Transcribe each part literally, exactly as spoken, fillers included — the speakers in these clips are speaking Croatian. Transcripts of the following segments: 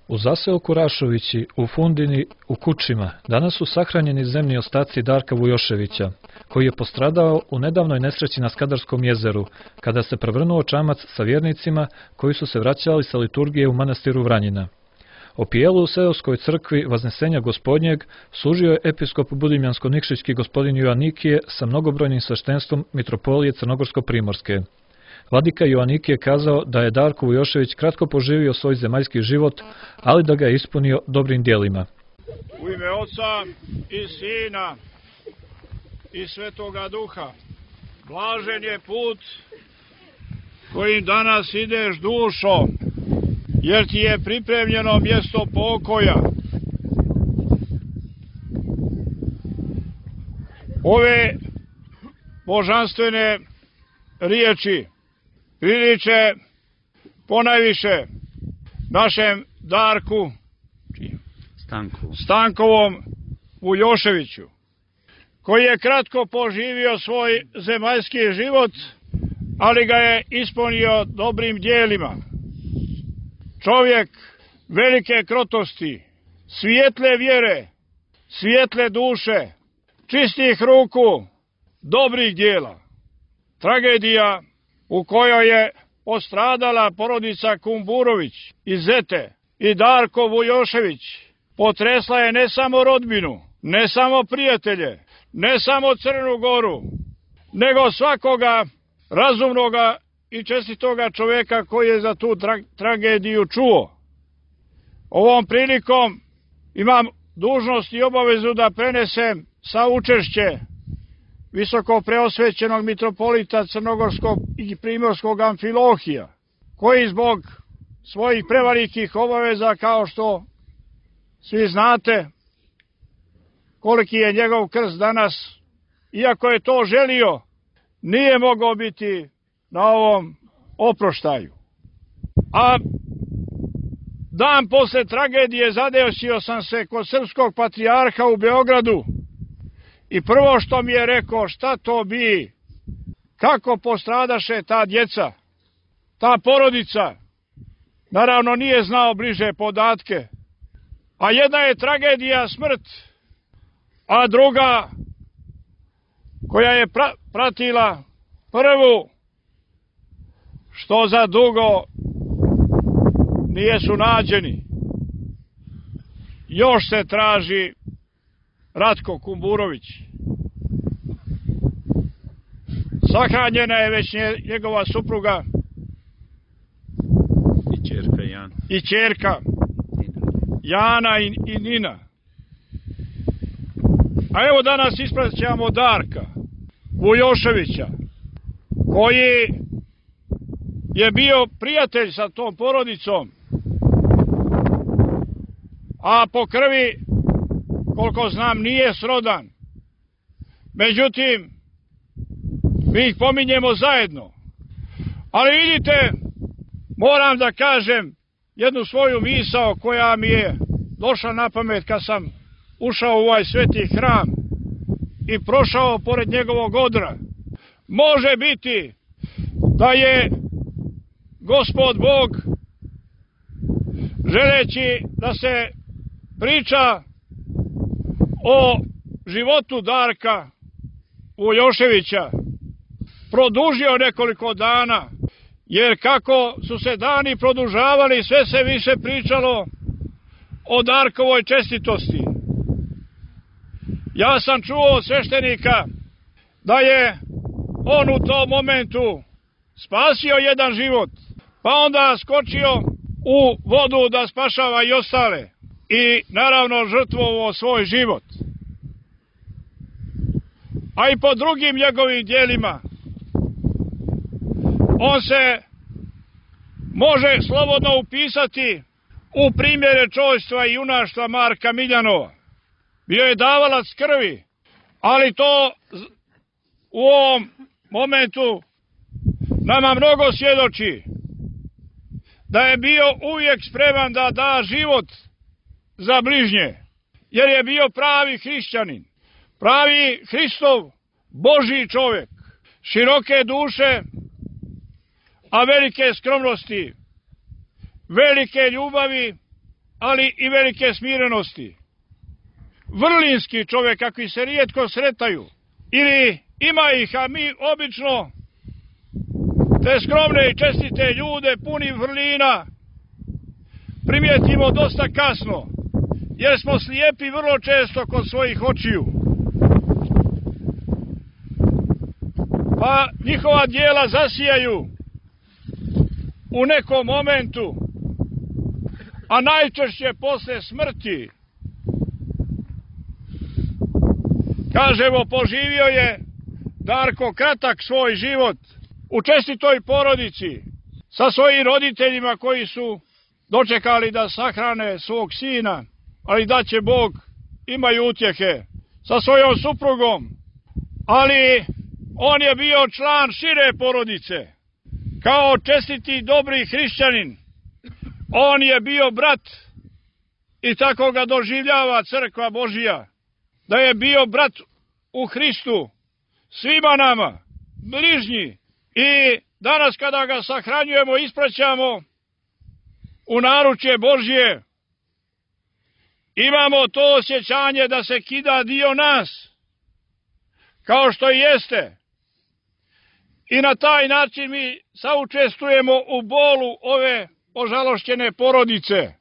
U zaseoku Rašovići, u Fundini, u Kučima, danas su sahranjeni zemni ostaci Darka Vujoševića, koji je postradao u nedavnoj nesreći na Skadarskom jezeru, kada se prevrnuo čamac sa vjernicima koji su se vraćali sa liturgije u manastiru Vranjina. Opijelu u seoskoj crkvi Vaznesenja Gospodnjeg služio je episkop budimljansko-nikšićki gospodin Joanikije sa mnogobrojnim sveštenstvom mitropolije Crnogorsko-primorske. Vladika Joanikije kazao da je Darko Vujošević kratko poživio svoj zemaljski život, ali da ga je ispunio dobrim djelima. U ime Oca i Sina i Svetoga Duha, blažen je put kojim danas ideš, dušo, jer ti je pripremljeno mjesto pokoja. Ove božanstvene riječi priliče ponajviše našem Darku Stanku. Stankovom Vujoševiću, koji je kratko poživio svoj zemaljski život, ali ga je ispunio dobrim djelima. Čovjek velike krotosti, svijetle vjere, svijetle duše, čistih ruku, dobrih djela. Tragedija u kojoj je postradala porodica Kumburović iz Zete i Darko Vujošević potresla je ne samo rodbinu, ne samo prijatelje, ne samo Crnu Goru, nego svakoga razumnoga i čestitoga čovjeka koji je za tu tra- tragediju čuo. Ovom prilikom imam dužnost i obavezu da prenesem saučešće visoko preosvećenog mitropolita Crnogorskog i Primorskog Amfilohija, koji zbog svojih prevelikih obaveza, kao što svi znate koliki je njegov krst danas, iako je to želio, nije mogao biti na ovom oproštaju. A dan posle tragedije zadesio sam se kod srpskog patrijarha u Beogradu i prvo što mi je rekao, šta to bi, kako postradaše ta djeca, ta porodica. Naravno nije znao bliže podatke, a jedna je tragedija smrt, a druga koja je pra- pratila prvu, što za dugo nijesu nađeni. Još se traži Ratko Kumburović. Sahranjena je već njegova supruga I ćerka Jana. i ćerka Jana i, i Nina. A evo danas ispraćamo Darka Vujoševića, koji je bio prijatelj sa tom porodicom, a po krvi, koliko znam, nije srodan. Međutim, mi ih pominjemo zajedno. Ali vidite, moram da kažem jednu svoju misao koja mi je došla na pamet kad sam ušao u ovaj sveti hram i prošao pored njegovog odra. Može biti da je Gospod Bog, želeći da se priča o životu Darka Vujoševića, produžio nekoliko dana, jer kako su se dani produžavali, sve se više pričalo o Darkovoj čestitosti. Ja sam čuo od sveštenika da je on u tom momentu spasio jedan život, pa onda skočio u vodu da spašava i ostale i naravno žrtvovao svoj život. A i po drugim njegovim djelima on se može slobodno upisati u primjere čojstva i junaštva Marka Miljanova. Bio je davalac krvi, ali to u ovom momentu nama mnogo svjedoči da je bio uvijek spreman da da život za bližnje, jer je bio pravi hrišćanin, pravi Hristov Božji čovjek, široke duše, a velike skromnosti, velike ljubavi ali i velike smirenosti. Vrlinski čovjek, kakvi se rijetko sretaju. Ili ima ih, a mi obično te skromne i čestite ljude puni vrlina primijetimo dosta kasno, jer smo slijepi vrlo često kod svojih očiju. Pa njihova djela zasijaju u nekom momentu, a najčešće posle smrti. Kažemo, poživio je Darko kratak svoj život u čestitoj porodici sa svojim roditeljima koji su dočekali da sahrane svog sina, ali da će Bog, imaju utjehe, sa svojom suprugom, ali on je bio član šire porodice. Kao čestiti dobri hrišćanin, on je bio brat i tako ga doživljava crkva Božija, da je bio brat u Hristu svima nama, bližnji. I danas kada ga sahranjujemo, ispraćamo u naručje Božje, imamo to osjećanje da se kida dio nas, kao što i jeste. I na taj način mi saučestvujemo u bolu ove ožalošćene porodice.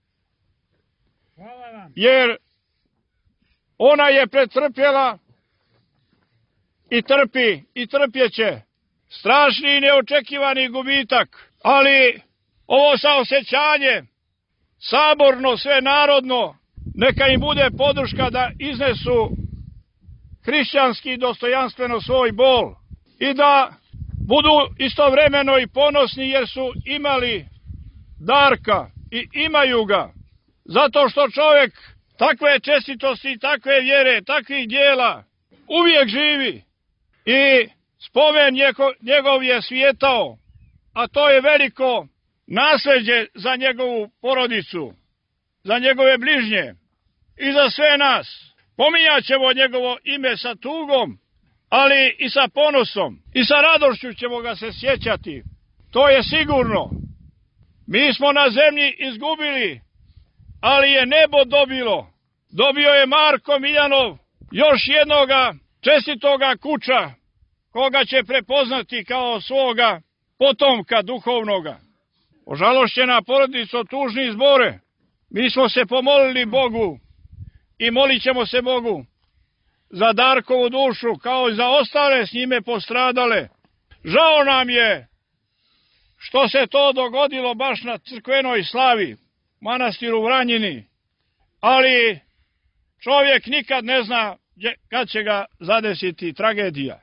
Jer ona je pretrpjela i trpi i trpjeće strašni i neočekivani gubitak, ali ovo saosjećanje, saborno, sve narodno, neka im bude podrška da iznesu hrišćanski i dostojanstveno svoj bol i da budu istovremeno i ponosni jer su imali Darka i imaju ga, zato što čovjek takve čestitosti, takve vjere, takvih djela uvijek živi i spomen njegov je svijetao, a to je veliko nasljeđe za njegovu porodicu, za njegove bližnje i za sve nas. Pominjat ćemo njegovo ime sa tugom, ali i sa ponosom i sa radošću ćemo ga se sjećati. To je sigurno. Mi smo na zemlji izgubili, ali je nebo dobilo. Dobio je Marko Miljanov još jednoga čestitoga kuća, koga će prepoznati kao svoga potomka duhovnoga. Ožalošćena porodica, tužni zbore. Mi smo se pomolili Bogu i molit ćemo se Bogu za Darkovu dušu, kao i za ostale s njime postradale. Žao nam je što se to dogodilo baš na crkvenoj slavi, manastiru Vranjini, ali čovjek nikad ne zna kad će ga zadesiti tragedija.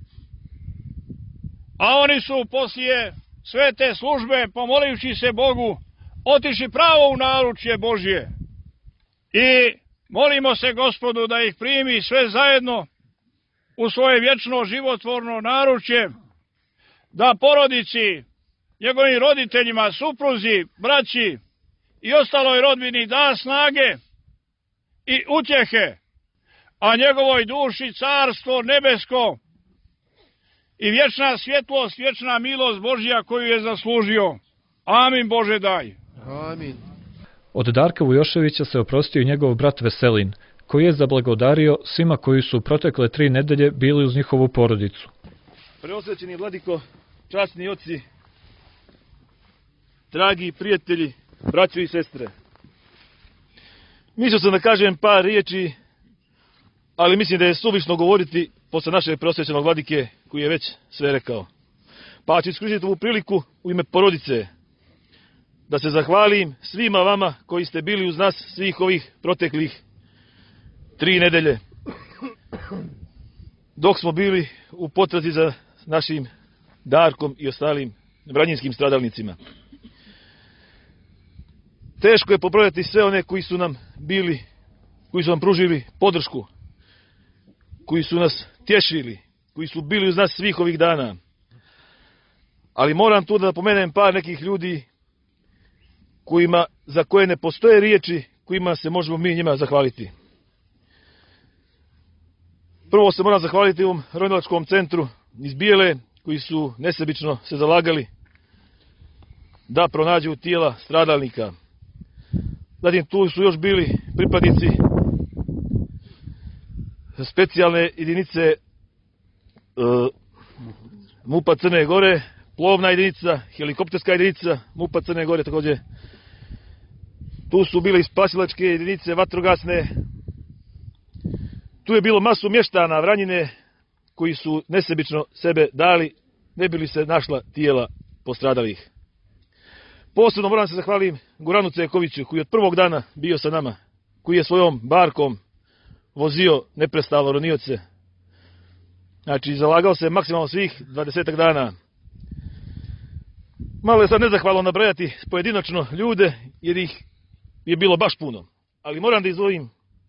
A oni su poslije sve te službe, pomolivši se Bogu, otišli pravo u naručje Božje. I molimo se Gospodu da ih primi sve zajedno u svoje vječno životvorno naručje, da porodici, njegovim roditeljima, supruzi, braći i ostaloj rodbini da snage i utjehe, a njegovoj duši carstvo nebesko i vječna svjetlost, vječna milost Božja koju je zaslužio. Amin Bože daj. Amin. Od Darka Vujoševića se oprostio i njegov brat Veselin, koji je zablagodario svima koji su protekle tri nedelje bili uz njihovu porodicu. Preosvećeni vladiko, časni oci, dragi prijatelji, braćo i sestre. Mislio sam da kažem par riječi, ali mislim da je suvišno govoriti posle našeg preosvećenog vladike koji je već sve rekao. Pa ću iskoristiti ovu priliku u ime porodice da se zahvalim svima vama koji ste bili uz nas svih ovih proteklih tri nedelje, dok smo bili u potrazi za našim Darkom i ostalim vranjinskim stradalnicima. Teško je pobrojati sve one koji su nam bili, koji su nam pružili podršku, koji su nas tješili, koji su bili uz nas svih ovih dana. Ali moram tu da napomenem par nekih ljudi kojima, za koje ne postoje riječi kojima se možemo mi njima zahvaliti. Prvo se moram zahvaliti ovom ronilačkom centru iz Bijele, koji su nesebično se zalagali da pronađu tijela stradalnika. Zatim tu su još bili pripadnici specijalne jedinice e, MUP-a Crne Gore, plovna jedinica, helikopterska jedinica MUP-a Crne Gore također. Tu su bile i spasilačke jedinice, vatrogasne. Tu je bilo masu mještana Vranjine koji su nesebično sebe dali, ne bi li se našla tijela postradalih. Posebno moram se zahvalim Goranu Cekoviću koji je od prvog dana bio sa nama, koji je svojom barkom vozio neprestalo ronioce. Znači, zalagao se maksimalno svih dvadesetak dana. Malo je sad nezahvalno nabrajati pojedinačno ljude, jer ih je bilo baš puno. Ali moram da izdvojim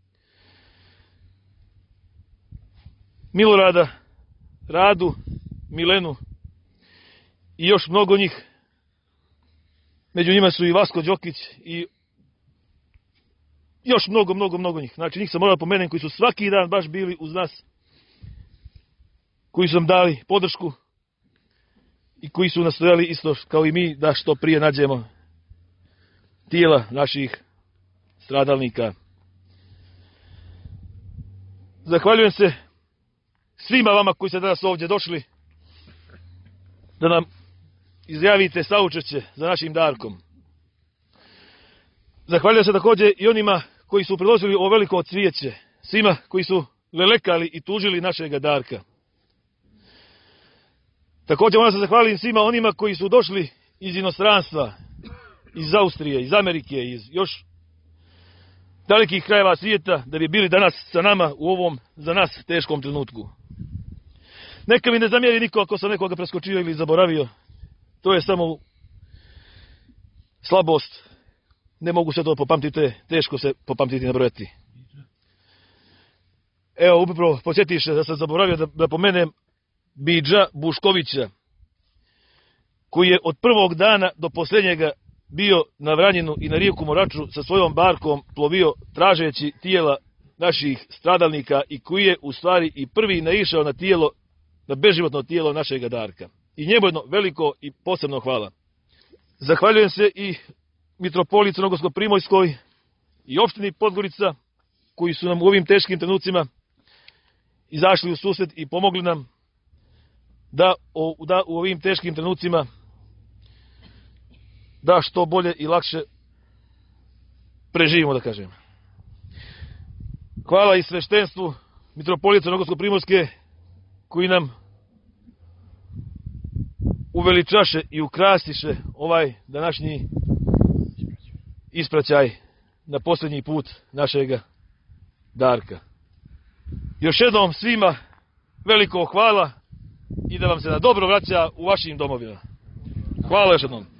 Milorada, Radu, Milenu i još mnogo njih. Među njima su i Vasko Đokić i još mnogo, mnogo, mnogo njih. Znači, njih sam morao pomenem koji su svaki dan baš bili uz nas, koji su nam dali podršku i koji su nastojali isto kao i mi da što prije nađemo tijela naših stradalnika. Zahvaljujem se svima vama koji ste danas ovdje došli da nam izjavite saučešće za našim Darkom. Zahvaljujem se također i onima koji su predložili ovo veliko cvijeće, svima koji su lelekali i tužili našega Darka. Također moram se zahvalim svima onima koji su došli iz inostranstva, iz Austrije, iz Amerike, iz još dalekih krajeva svijeta, da bi bili danas sa nama u ovom za nas teškom trenutku. Neka mi ne zamjeri niko ako sam nekoga preskočio ili zaboravio. To je samo slabost. Ne mogu sve to popamtiti, to je teško se popamtiti i nabrojati. Evo, upravo podsjetiš da sam zaboravio da, da pomenem Bidža Buškovića, koji je od prvog dana do posljednjega bio na Vranjinu i na rijeku Moraču sa svojom barkom plovio tražeći tijela naših stradalnika i koji je u stvari i prvi naišao na tijelo, na beživotno tijelo našega Darka. I njemu jedno veliko i posebno hvala. Zahvaljujem se i mitropoliji Crnogorsko-Primorskoj i opštini Podgorica koji su nam u ovim teškim trenucima izašli u susret i pomogli nam da, o, da u ovim teškim trenucima da što bolje i lakše preživimo, da kažem. Hvala i sveštenstvu mitropolije Crnogorsko-Primorske koji nam uveličaše i ukrasiše ovaj današnji ispraćaj na posljednji put našega Darka. Još jednom svima veliko hvala i da vam se na dobro vraća u vašim domovima. Hvala još jednom.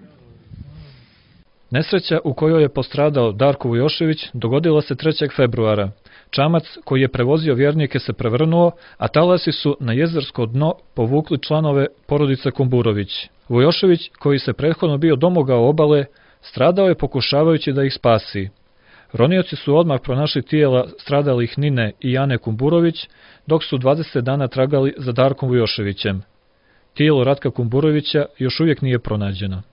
Nesreća u kojoj je postradao Darko Vujošević dogodila se trećeg februara. Čamac koji je prevozio vjernike se prevrnuo, a talasi su na jezersko dno povukli članove porodice Kumburović. Vujošević, koji se prethodno bio domogao obale, stradao je pokušavajući da ih spasi. Ronioci su odmah pronašli tijela stradalih Nine i Jane Kumburović, dok su dvadeset dana tragali za Darkom Vujoševićem. Tijelo Ratka Kumburovića još uvijek nije pronađeno.